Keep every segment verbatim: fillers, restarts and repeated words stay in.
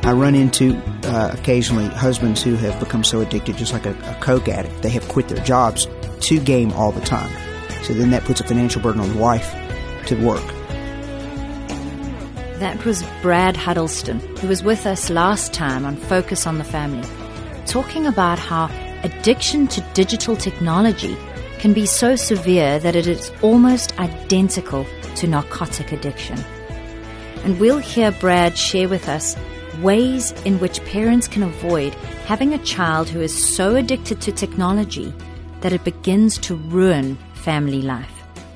I run into uh, occasionally husbands who have become so addicted, just like a, a Coke addict, they have quit their jobs to game all the time. So then that puts a financial burden on the wife to work. That was Brad Huddleston, who was with us last time on Focus on the Family, talking about how addiction to digital technology can be so severe that it is almost identical to narcotic addiction. And we'll hear Brad share with us ways in which parents can avoid having a child who is so addicted to technology that it begins to ruin family life.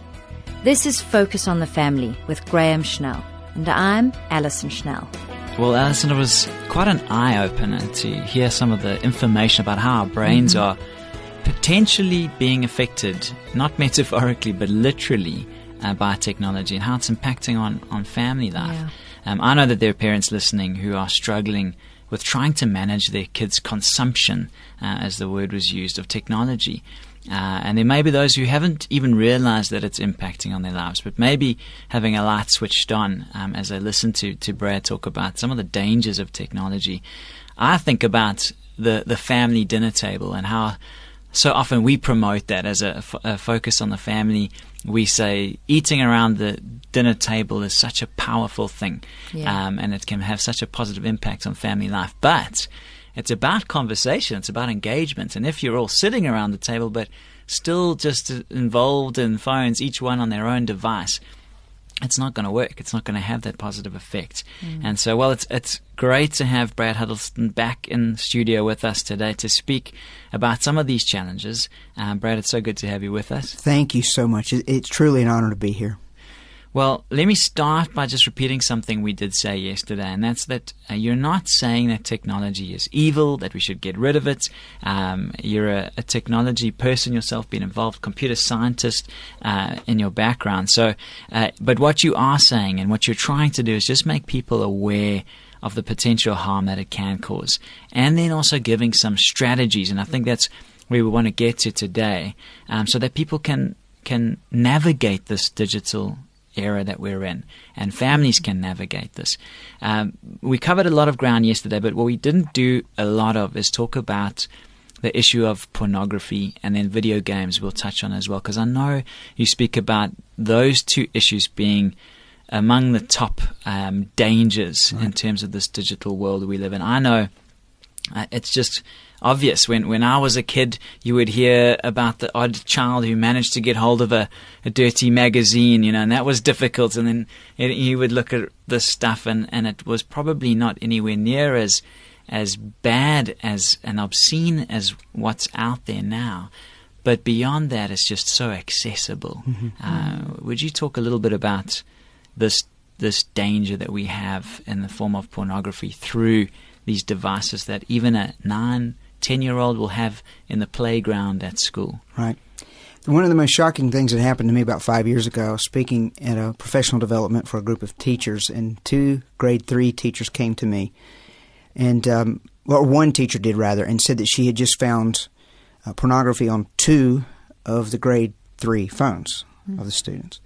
This is Focus on the Family with Graham Schnell, and I'm Alison Schnell. Well, Alison, it was quite an eye-opener to hear some of the information about how our brains mm-hmm. are potentially being affected, not metaphorically, but literally, uh, by technology and how it's impacting on, on family life. Yeah. Um, I know that there are parents listening who are struggling with trying to manage their kids' consumption, uh, as the word was used, of technology. Uh, and there may be those who haven't even realized that it's impacting on their lives, but maybe having a light switched on um, as they listen to, to Brad talk about some of the dangers of technology. I think about the, the family dinner table and how so often we promote that as a, a focus on the family. We say eating around the dinner table is such a powerful thing, yeah. um, and it can have such a positive impact on family life. But it's about conversation, it's about engagement. And if you're all sitting around the table but still just involved in phones, each one on their own device, it's not going to work. It's not going to have that positive effect. Mm. And so, well, it's it's great to have Brad Huddleston back in the studio with us today to speak about some of these challenges. Um, Brad, it's so good to have you with us. Thank you so much. It's truly an honor to be here. Well, let me start by just repeating something we did say yesterday, and that's that uh, you're not saying that technology is evil, that we should get rid of it. Um, you're a, a technology person yourself, being involved, computer scientist uh, in your background. So, uh, but what you are saying and what you're trying to do is just make people aware of the potential harm that it can cause, and then also giving some strategies. And I think that's where we want to get to today, um, so that people can can navigate this digital era that we're in, and families can navigate this. Um, we covered a lot of ground yesterday, but what we didn't do a lot of is talk about the issue of pornography, and then video games we'll touch on as well, because I know you speak about those two issues being among the top um, dangers right. in terms of this digital world we live in. I know uh, it's just obvious. When when I was a kid, you would hear about the odd child who managed to get hold of a, a dirty magazine, you know, and that was difficult. And then it, you would look at this stuff, and, and it was probably not anywhere near as as bad as and obscene as what's out there now. But beyond that, it's just so accessible. Mm-hmm. Uh, would you talk a little bit about this this danger that we have in the form of pornography through these devices that even a nine ten-year-old will have in the playground at school? Right. One of the most shocking things that happened to me about five years ago, I was speaking at a professional development for a group of teachers, and two grade three teachers came to me. And, um, well, one teacher did, rather, and said that she had just found uh, pornography on two of the grade three phones mm-hmm. of the students.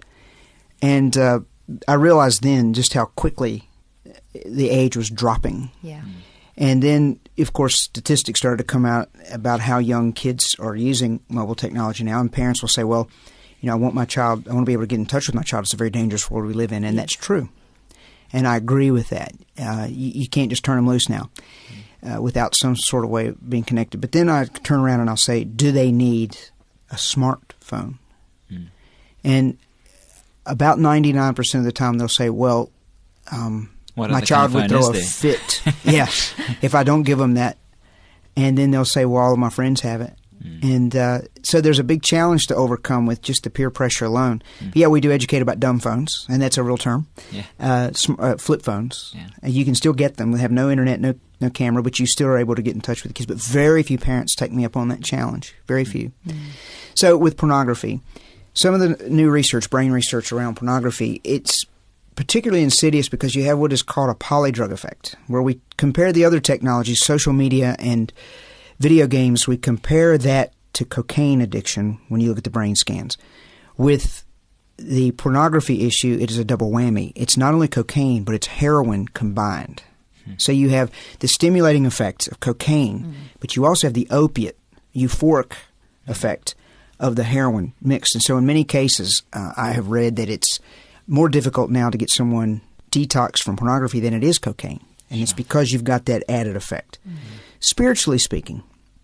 And uh, I realized then just how quickly the age was dropping. Yeah. Mm-hmm. And then, of course, statistics started to come out about how young kids are using mobile technology now. And parents will say, well, you know, I want my child, I want to be able to get in touch with my child. It's a very dangerous world we live in. And that's true. And I agree with that. Uh, you, you can't just turn them loose now uh, without some sort of way of being connected. But then I turn around and I'll say, do they need a smartphone? Mm. And about ninety-nine percent of the time they'll say, well, um, What my child would throw a fit. Yeah, if I don't give them that. And then they'll say, well, all of my friends have it. Mm. And uh, so there's a big challenge to overcome with just the peer pressure alone. Mm. Yeah, we do educate about dumb phones, and that's a real term. Yeah. Uh, sm- uh, flip phones. Yeah. Uh, you can still get them. They have no internet, no no camera, but you still are able to get in touch with the kids. But very few parents take me up on that challenge. Very few. Mm. So with pornography, some of the new research, brain research around pornography, it's particularly insidious because you have what is called a polydrug effect, where we compare the other technologies, social media and video games, we compare that to cocaine addiction when you look at the brain scans. With the pornography issue, it is a double whammy. It's not only cocaine, but it's heroin combined. Hmm. So you have the stimulating effects of cocaine, mm. but you also have the opiate, euphoric effect of the heroin mixed. And so in many cases, uh, I have read that it's more difficult now to get someone detoxed from pornography than it is cocaine. And sure. it's because you've got that added effect. Mm-hmm. Spiritually speaking,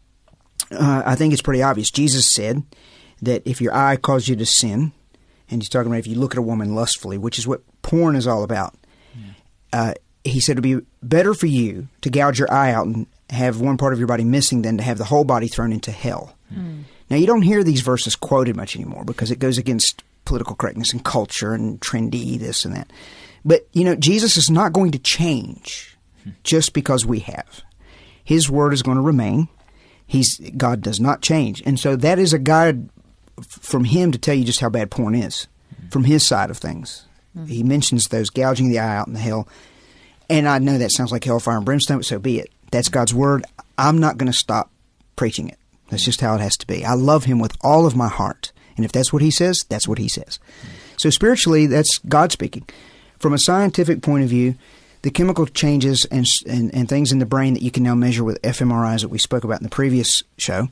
uh, I think it's pretty obvious. Jesus said that if your eye causes you to sin, and he's talking about if you look at a woman lustfully, which is what porn is all about, yeah. uh, he said it would be better for you to gouge your eye out and have one part of your body missing than to have the whole body thrown into hell. Mm. Now, you don't hear these verses quoted much anymore because it goes against political correctness and culture and trendy this and that. But, you know, Jesus is not going to change just because we have. His word is going to remain. He's God does not change. And so that is a guide from him to tell you just how bad porn is, from his side of things. Mm-hmm. He mentions those gouging the eye out in the hell. And I know that sounds like hellfire and brimstone, but so be it. That's God's word. I'm not going to stop preaching it. That's just how it has to be. I love him with all of my heart. And if that's what he says, that's what he says. So spiritually, that's God speaking. From a scientific point of view, the chemical changes and, and, and things in the brain that you can now measure with fMRIs that we spoke about in the previous show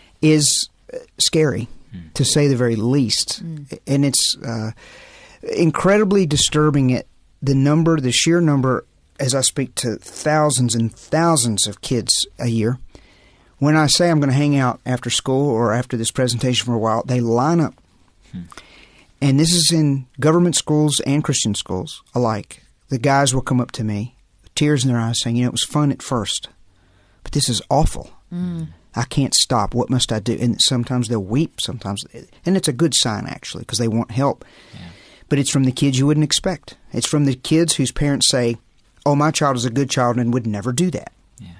is scary, mm. to say the very least. Mm. And it's uh, incredibly disturbing at the number, the sheer number, as I speak to thousands and thousands of kids a year. When I say I'm going to hang out after school or after this presentation for a while, they line up. Hmm. And this is in government schools and Christian schools alike. The guys will come up to me, tears in their eyes, saying, you know, it was fun at first, but this is awful. Mm. I can't stop. What must I do? And sometimes they'll weep, sometimes. And it's a good sign, actually, because they want help. Yeah. But it's from the kids you wouldn't expect. It's from the kids whose parents say, oh, my child is a good child and would never do that.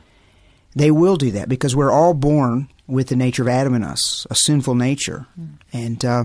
They will do that because we're all born with the nature of Adam in us, a sinful nature. Mm. And uh,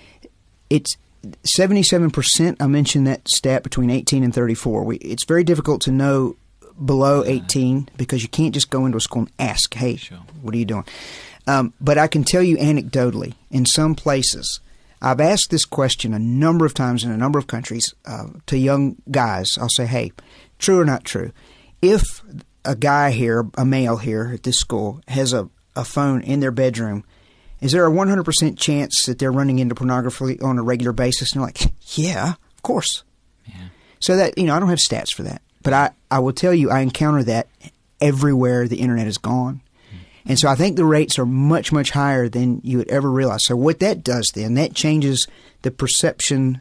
it's seventy-seven percent, I mentioned that stat, between eighteen and thirty-four. We, it's very difficult to know below eighteen because you can't just go into a school and ask, hey, sure. what are you doing? Um, but I can tell you anecdotally, in some places, I've asked this question a number of times in a number of countries uh, to young guys. I'll say, hey, true or not true? If a guy here, a male here at this school, has a, a phone in their bedroom, is there a one hundred percent chance that they're running into pornography on a regular basis? And they're like, yeah, of course. Yeah. So that, you know, I don't have stats for that. But I, I will tell you, I encounter that everywhere the internet is gone. Mm-hmm. And so I think the rates are much, much higher than you would ever realize. So what that does then, that changes the perception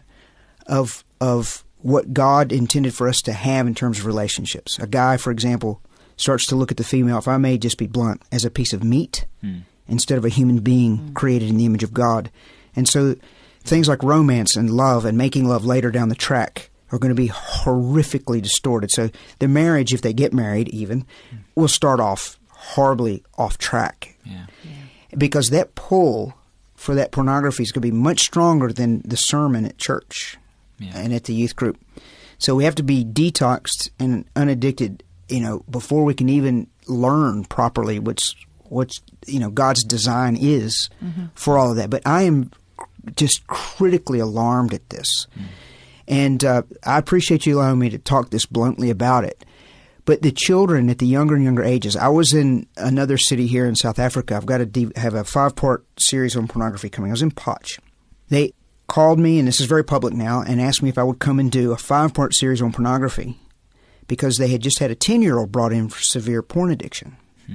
of of what God intended for us to have in terms of relationships. A guy, for example, starts to look at the female, if I may just be blunt, as a piece of meat mm. instead of a human being mm. created in the image of God. And so things like romance and love and making love later down the track are going to be horrifically distorted. So the marriage, if they get married even, mm. will start off horribly off track. Yeah. Yeah. Because that pull for that pornography is going to be much stronger than the sermon at church yeah. and at the youth group. So we have to be detoxed and unaddicted, you know, before we can even learn properly what's, what's you know, God's design is mm-hmm. for all of that. But I am just critically alarmed at this. Mm. And uh, I appreciate you allowing me to talk this bluntly about it. But the children at the younger and younger ages, I was in another city here in South Africa. I've got to de- have a five-part series on pornography coming. I was in Potch. They called me, and this is very public now, and asked me if I would come and do a five-part series on pornography, because they had just had a ten-year-old brought in for severe porn addiction. Hmm.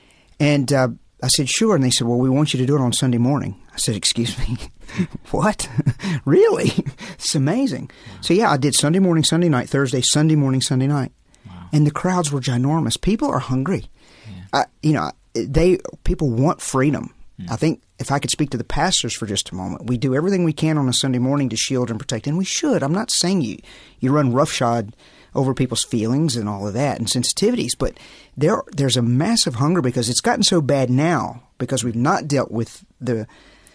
And uh, I said, sure. And they said, well, we want you to do it on Sunday morning. I said, excuse me, what? Really? It's amazing. Wow. So, yeah, I did Sunday morning, Sunday night, Thursday, Sunday morning, Sunday night. Wow. And the crowds were ginormous. People are hungry. Yeah. I, you know, they people want freedom. Hmm. I think if I could speak to the pastors for just a moment, we do everything we can on a Sunday morning to shield and protect, and we should. I'm not saying you, you run roughshod over people's feelings and all of that and sensitivities. But there, there's a massive hunger because it's gotten so bad now because we've not dealt with the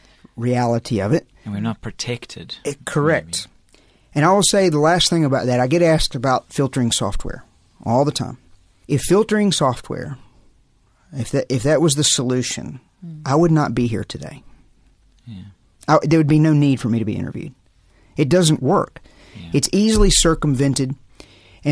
reality of it. And we're not protected. It, correct. Maybe. And I will say the last thing about that, I get asked about filtering software all the time. If filtering software, if that, if that was the solution, mm. I would not be here today. Yeah. I, there would be no need for me to be interviewed. It doesn't work. Yeah. It's easily circumvented. And for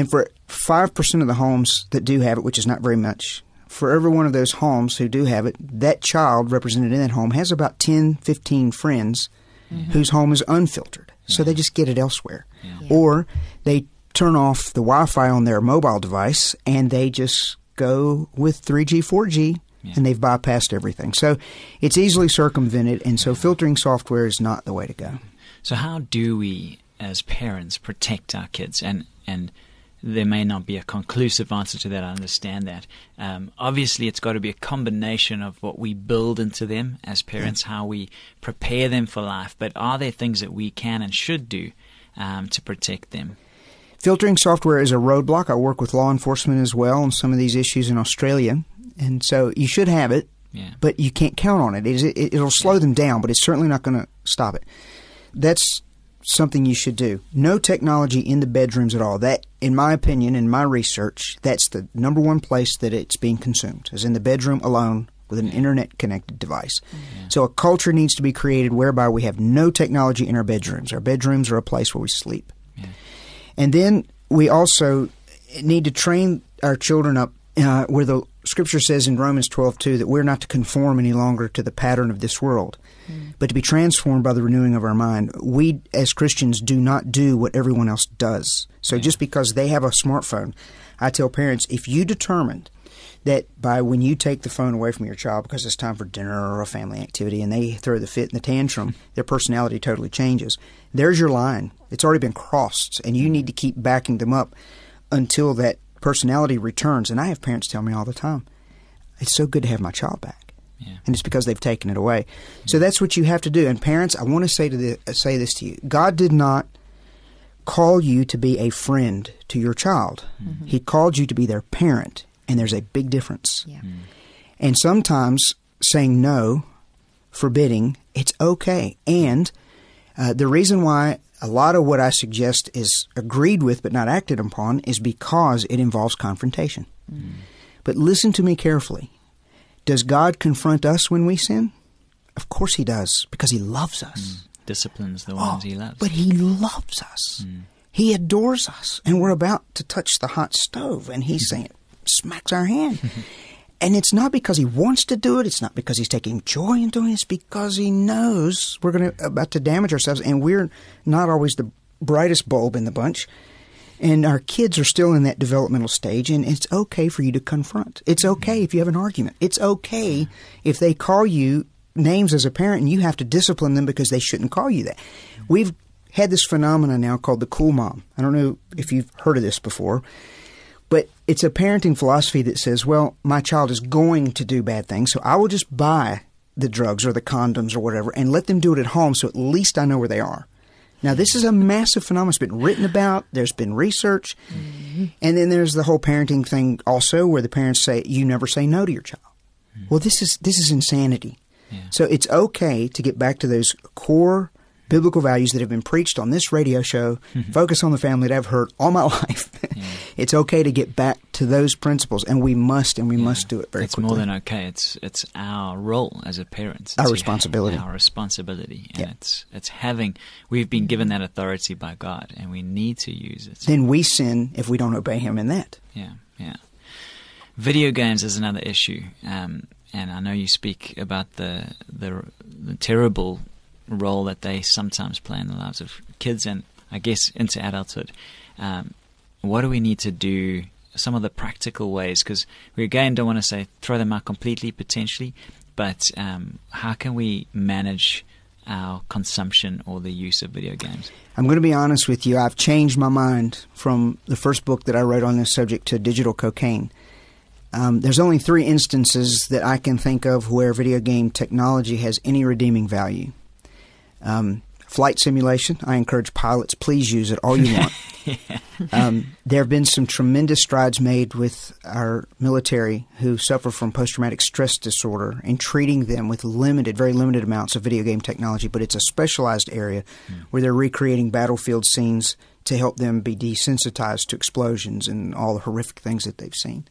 five percent of the homes that do have it, which is not very much, for every one of those homes who do have it, that child represented in that home has about ten, fifteen friends mm-hmm. whose home is unfiltered. Yeah. So they just get it elsewhere. Yeah. Yeah. Or they turn off the Wi-Fi on their mobile device and they just go with three G, four G, yeah. and they've bypassed everything. So it's easily circumvented, and so filtering software is not the way to go. So how do we, as parents, protect our kids? And and there may not be a conclusive answer to that. I understand that. Um, obviously, it's got to be a combination of what we build into them as parents, yeah. how we prepare them for life. But are there things that we can and should do um, to protect them? Filtering software is a roadblock. I work with law enforcement as well on some of these issues in Australia. And so you should have it, yeah. but you can't count on it. It, it it'll slow yeah. them down, but it's certainly not going to stop it. That's something you should do. No technology in the bedrooms at all. That, in my opinion, in my research, that's the number one place that it's being consumed, is in the bedroom alone with an internet-connected device. Yeah. So a culture needs to be created whereby we have no technology in our bedrooms. Our bedrooms are a place where we sleep. Yeah. And then we also need to train our children up uh, where the Scripture says in Romans twelve two that we're not to conform any longer to the pattern of this world, mm. but to be transformed by the renewing of our mind. We, as Christians, do not do what everyone else does. So yeah. just because they have a smartphone, I tell parents, if you determined that by when you take the phone away from your child because it's time for dinner or a family activity and they throw the fit in the tantrum, their personality totally changes, there's your line. It's already been crossed, and you need to keep backing them up until that personality returns. And I have parents tell me all the time, it's so good to have my child back. Yeah. And it's because they've taken it away. Yeah. So that's what you have to do. And parents, I want to say to the, say this to you. God did not call you to be a friend to your child. Mm-hmm. He called you to be their parent. And there's a big difference. Yeah. Mm. And sometimes saying no, forbidding, it's okay. And uh, the reason why a lot of what I suggest is agreed with but not acted upon is because it involves confrontation. Mm. But listen to me carefully. Does God confront us when we sin? Of course He does, because He loves us. Mm. Disciplines the ones oh, He loves. But He loves us. Mm. He adores us. And we're about to touch the hot stove, and He's saying, smacks our hand. And it's not because He wants to do it. It's not because He's taking joy in doing it. It's because He knows we're going to about to damage ourselves, and we're not always the brightest bulb in the bunch. And our kids are still in that developmental stage, and it's okay for you to confront. It's okay if you have an argument. It's okay if they call you names as a parent and you have to discipline them because they shouldn't call you that. We've had this phenomenon now called the cool mom. I don't know if you've heard of this before. But it's a parenting philosophy that says, well, my child is going to do bad things, so I will just buy the drugs or the condoms or whatever and let them do it at home so at least I know where they are. Now, this is a massive phenomenon. It's been written about. There's been research. Mm-hmm. And then there's the whole parenting thing also where the parents say, you never say no to your child. Mm-hmm. Well, this is this is insanity. Yeah. So it's okay to get back to those core biblical values that have been preached on this radio show, mm-hmm. Focus on the Family, that I've heard all my life. Yeah. It's okay to get back to those principles, and we must, and we yeah. must do it very it's quickly. It's more than okay. It's it's our role as a parent. It's our responsibility. Our responsibility. And yeah. it's it's having, we've been given that authority by God, and we need to use it. Then we sin if we don't obey Him in that. Yeah, yeah. Video games is another issue, um, and I know you speak about the the, the terrible role that they sometimes play in the lives of kids and I guess into adulthood. Um, what do we need to do? Some of the practical ways, because we again don't want to say throw them out completely potentially, but um, how can we manage our consumption or the use of video games? I'm going to be honest with you. I've changed my mind from the first book that I wrote on this subject to digital cocaine. Um, there's only three instances that I can think of where video game technology has any redeeming value. Um, flight simulation. I encourage pilots, please use it all you want. yeah. um, there have been some tremendous strides made with our military who suffer from post-traumatic stress disorder and treating them with limited, very limited amounts of video game technology, but it's a specialized area mm. where they're recreating battlefield scenes to help them be desensitized to explosions and all the horrific things that they've seen.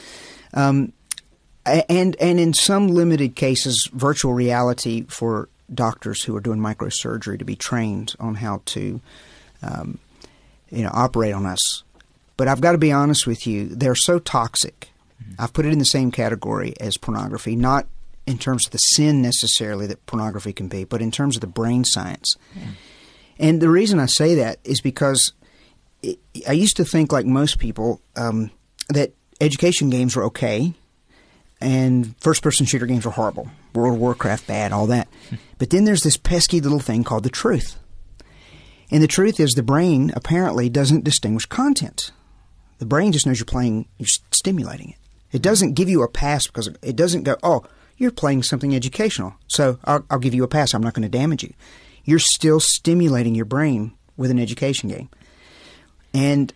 Um, and, and in some limited cases, virtual reality for doctors who are doing microsurgery to be trained on how to, um, you know, operate on us. But I've got to be honest with you, they're so toxic. Mm-hmm. I've put it in the same category as pornography, not in terms of the sin necessarily that pornography can be, but in terms of the brain science. Yeah. And the reason I say that is because it, I used to think, like most people, um, that education games were okay and first-person shooter games were horrible. World of Warcraft, bad, all that. But then there's this pesky little thing called the truth. And the truth is the brain apparently doesn't distinguish content. The brain just knows you're playing, you're stimulating it. It doesn't give you a pass because it doesn't go, oh, you're playing something educational, so I'll, I'll give you a pass. I'm not going to damage you. You're still stimulating your brain with an education game. And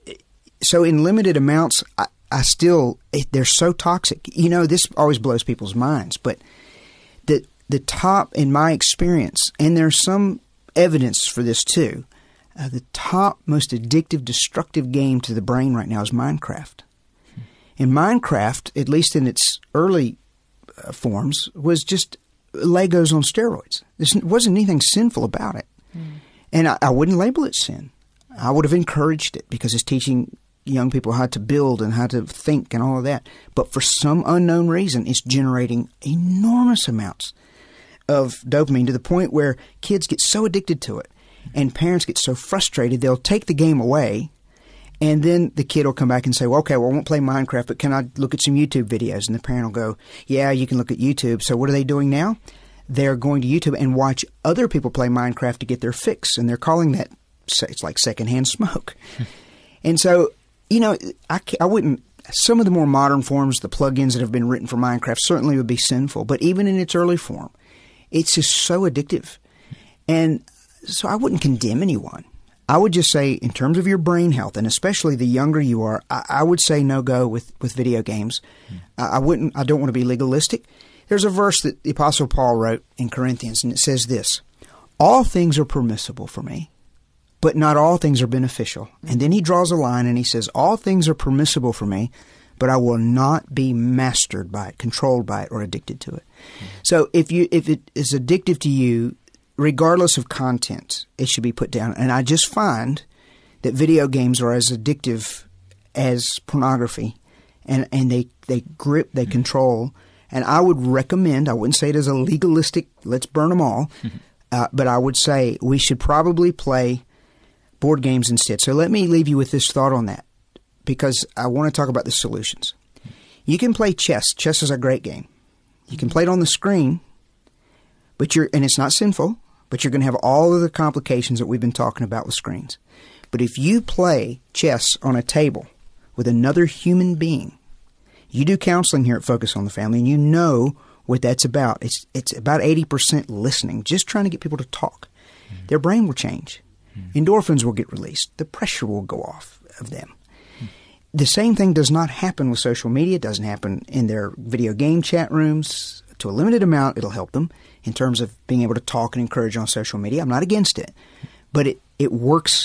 so in limited amounts, I, I still, they're so toxic. You know, this always blows people's minds, but the the top, in my experience, and there's some evidence for this too, uh, the top most addictive, destructive game to the brain right now is Minecraft. And Minecraft, at least in its early uh, forms, was just Legos on steroids. There wasn't anything sinful about it. Mm. And I, I wouldn't label it sin. I would have encouraged it because it's teaching young people how to build and how to think and all of that. But for some unknown reason, it's generating enormous amounts of dopamine to the point where kids get so addicted to it and parents get so frustrated they'll take the game away, and then the kid will come back and say, well, okay, well, I won't play Minecraft, but can I look at some YouTube videos? And the parent will go, yeah, you can look at YouTube. So what are they doing now? They're going to YouTube and watch other people play Minecraft to get their fix, and they're calling that, it's like secondhand smoke. And so, you know, I, I wouldn't, some of the more modern forms, the plugins that have been written for Minecraft certainly would be sinful, but even in its early form, it's just so addictive. And so I wouldn't condemn anyone. I would just say, in terms of your brain health, and especially the younger you are, I, I would say no go with, with video games. Mm. I, I wouldn't. I don't want to be legalistic. There's a verse that the Apostle Paul wrote in Corinthians, and it says this: all things are permissible for me, but not all things are beneficial. And then he draws a line and he says, all things are permissible for me, but I will not be mastered by it, controlled by it, or addicted to it. Mm. So if you if it is addictive to you, regardless of content, it should be put down. And I just find that video games are as addictive as pornography, and, and they, they grip, they mm-hmm. control. And I would recommend, I wouldn't say it as a legalistic, let's burn them all, mm-hmm. uh, but I would say we should probably play board games instead. So let me leave you with this thought on that, because I want to talk about the solutions. You can play chess. Chess is a great game. You can play it on the screen, but you're, and it's not sinful, but you're going to have all of the complications that we've been talking about with screens. But if you play chess on a table with another human being, you do counseling here at Focus on the Family, and you know what that's about. It's it's about eighty percent listening, just trying to get people to talk. Mm-hmm. Their brain will change. Mm-hmm. Endorphins will get released. The pressure will go off of them. Mm-hmm. The same thing does not happen with social media. It doesn't happen in their video game chat rooms. To a limited amount, it'll help them in terms of being able to talk and encourage on social media. I'm not against it, but it, it works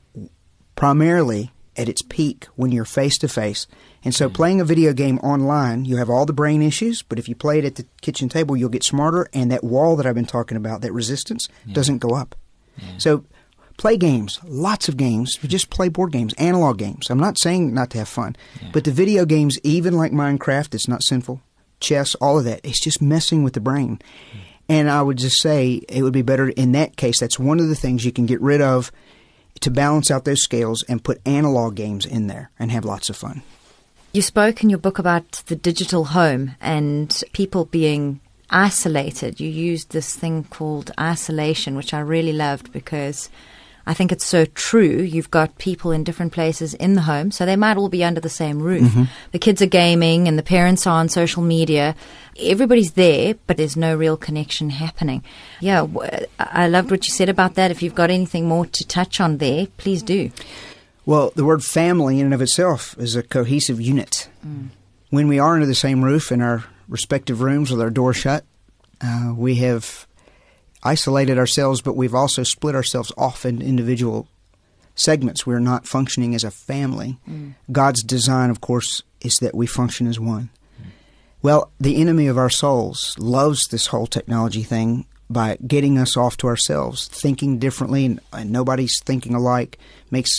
primarily at its peak when you're face-to-face. And so playing a video game online, you have all the brain issues, but if you play it at the kitchen table, you'll get smarter, and that wall that I've been talking about, that resistance, yeah. doesn't go up. Yeah. So play games, lots of games. Just play board games, analog games. I'm not saying not to have fun, yeah. but the video games, even like Minecraft, it's not sinful. Chess, all of that, it's just messing with the brain. Mm. And I would just say it would be better in that case. That's one of the things you can get rid of to balance out those scales, and put analog games in there and have lots of fun. You spoke in your book about the digital home and people being isolated. You used this thing called isolation, which I really loved because I think it's so true. You've got people in different places in the home, so they might all be under the same roof. Mm-hmm. The kids are gaming and the parents are on social media. Everybody's there, but there's no real connection happening. Yeah, I loved what you said about that. If you've got anything more to touch on there, please do. Well, the word family in and of itself is a cohesive unit. Mm. When we are under the same roof in our respective rooms with our door shut, uh, we have isolated ourselves, but we've also split ourselves off in individual segments. We're not functioning as a family. Mm. God's design, of course, is that we function as one. Mm. Well, the enemy of our souls loves this whole technology thing by getting us off to ourselves, thinking differently, and, and nobody's thinking alike, makes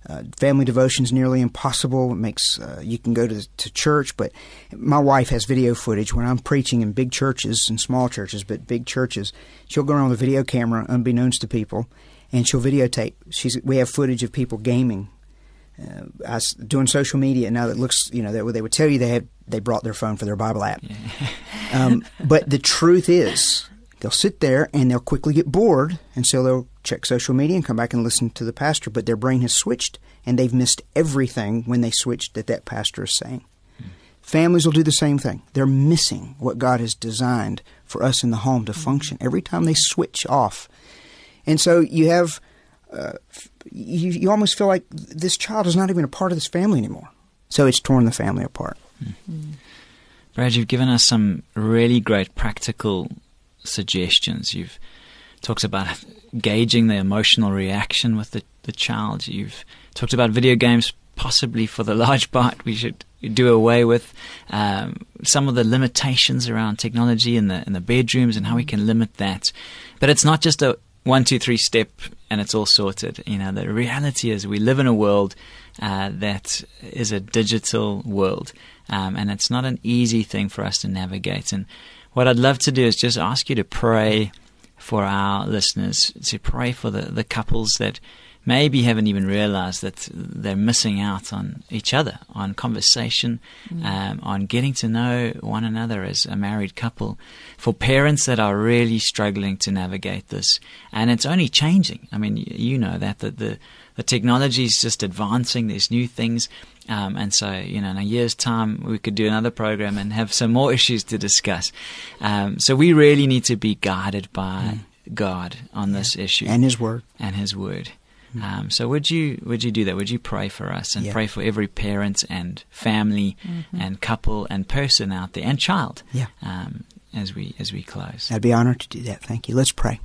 Uh, family devotion is nearly impossible. It makes uh, you can go to to church, but my wife has video footage when I'm preaching in big churches and small churches, but big churches. She'll go around with a video camera, unbeknownst to people, and she'll videotape. She's we have footage of people gaming, uh, us doing social media now that looks, you know, that they would tell you they have they brought their phone for their Bible app. Yeah. um, but the truth is, they'll sit there and they'll quickly get bored, and so they'll check social media and come back and listen to the pastor. But their brain has switched, and they've missed everything when they switched that that pastor is saying. Mm. Families will do the same thing. They're missing what God has designed for us in the home to function every time they switch off. And so you have, uh, you, you almost feel like this child is not even a part of this family anymore. So it's torn the family apart. Mm. Brad, you've given us some really great practical suggestions. You've talked about gauging the emotional reaction with the, the child. You've talked about video games, possibly for the large part we should do away with. Um, some of the limitations around technology in the in the bedrooms and how we can limit that. But it's not just a one, two, three step and it's all sorted. You know, the reality is we live in a world uh, that is a digital world, um, and it's not an easy thing for us to navigate. And what I'd love to do is just ask you to pray for our listeners, to pray for the, the couples that maybe haven't even realized that they're missing out on each other, on conversation, mm. um, on getting to know one another as a married couple. For parents that are really struggling to navigate this, and it's only changing. I mean, you know that the the, the technology is just advancing. There's new things. Um, and so, you know, in a year's time, we could do another program and have some more issues to discuss. Um, so we really need to be guided by mm. God on yeah. this issue. And His Word. And His Word. Mm. Um, so would you would you do that? Would you pray for us and yeah. pray for every parent and family mm-hmm. and couple and person out there and child yeah. um, as we as we close? I'd be honored to do that. Thank you. Let's pray.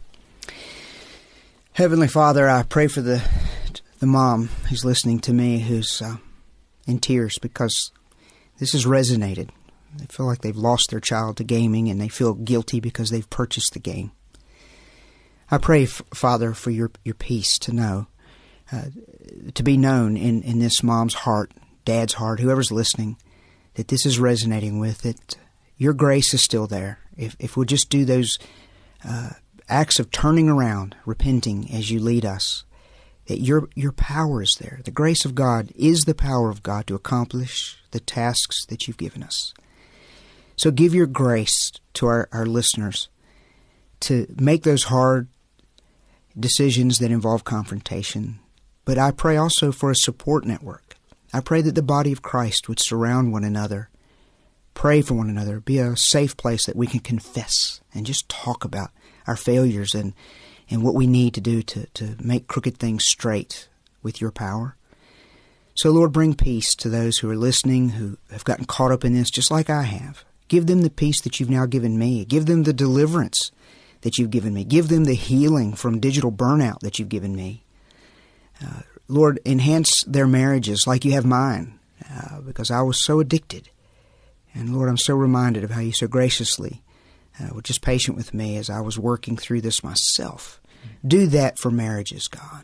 Heavenly Father, I pray for the the mom who's listening to me, who's uh, in tears because this has resonated. They feel like they've lost their child to gaming, and they feel guilty because they've purchased the game. I pray, f- Father, for your, your peace to know, uh, to be known in, in this mom's heart, dad's heart, whoever's listening, that this is resonating with, that your grace is still there. If, if we'll just do those uh, acts of turning around, repenting as you lead us, that your your power is there. The grace of God is the power of God to accomplish the tasks that you've given us. So give your grace to our, our listeners to make those hard decisions that involve confrontation. But I pray also for a support network. I pray that the body of Christ would surround one another, pray for one another, be a safe place that we can confess and just talk about our failures and and what we need to do to, to make crooked things straight with your power. So, Lord, bring peace to those who are listening, who have gotten caught up in this just like I have. Give them the peace that you've now given me. Give them the deliverance that you've given me. Give them the healing from digital burnout that you've given me. Uh, Lord, enhance their marriages like you have mine, uh, because I was so addicted. And, Lord, I'm so reminded of how you so graciously Uh, were just patient with me as I was working through this myself. Do that for marriages, God.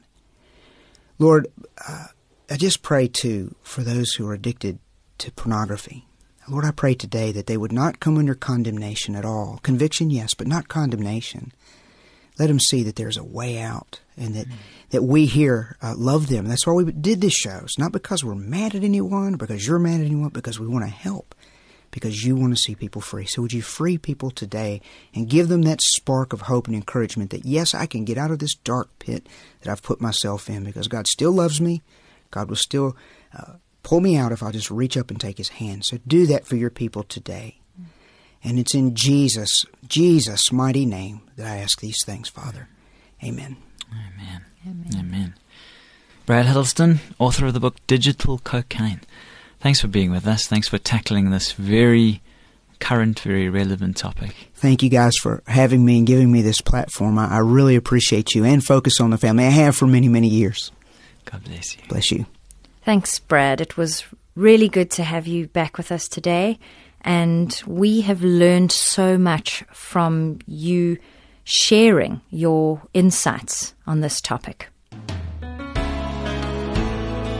Lord, uh, I just pray, too, for those who are addicted to pornography. Lord, I pray today that they would not come under condemnation at all. Conviction, yes, but not condemnation. Let them see that there's a way out and that, mm-hmm. that we here uh, love them. That's why we did this show. It's not because we're mad at anyone, because you're mad at anyone, because we want to help. Because you want to see people free. So would you free people today and give them that spark of hope and encouragement that, yes, I can get out of this dark pit that I've put myself in because God still loves me. God will still uh, pull me out if I'll just reach up and take His hand. So do that for your people today. And it's in Jesus, Jesus' mighty name that I ask these things, Father. Amen. Amen. Amen. Amen. Brad Hiddleston, author of the book Digital Cocaine. Thanks for being with us. Thanks for tackling this very current, very relevant topic. Thank you guys for having me and giving me this platform. I, I really appreciate you and Focus on the Family. I have for many, many years. God bless you. Bless you. Thanks, Brad. It was really good to have you back with us today. And we have learned so much from you sharing your insights on this topic.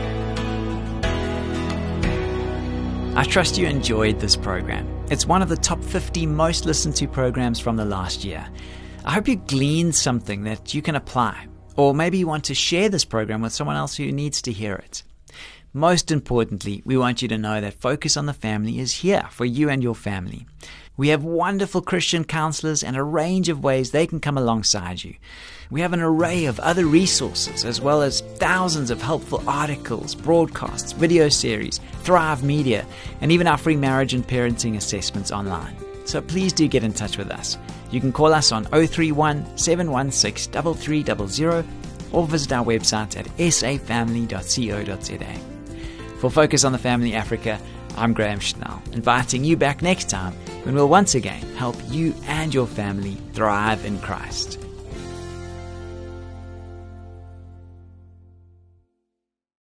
I trust you enjoyed this program. It's one of the top fifty most listened to programs from the last year. I hope you gleaned something that you can apply, or maybe you want to share this program with someone else who needs to hear it. Most importantly, we want you to know that Focus on the Family is here for you and your family. We have wonderful Christian counselors and a range of ways they can come alongside you. We have an array of other resources, as well as thousands of helpful articles, broadcasts, video series, Thrive Media, and even our free marriage and parenting assessments online. So please do get in touch with us. You can call us on oh three one, seven one six, three three zero zero or visit our website at s a family dot co dot z a. For Focus on the Family Africa, I'm Graham Schnell, inviting you back next time when we'll once again help you and your family thrive in Christ.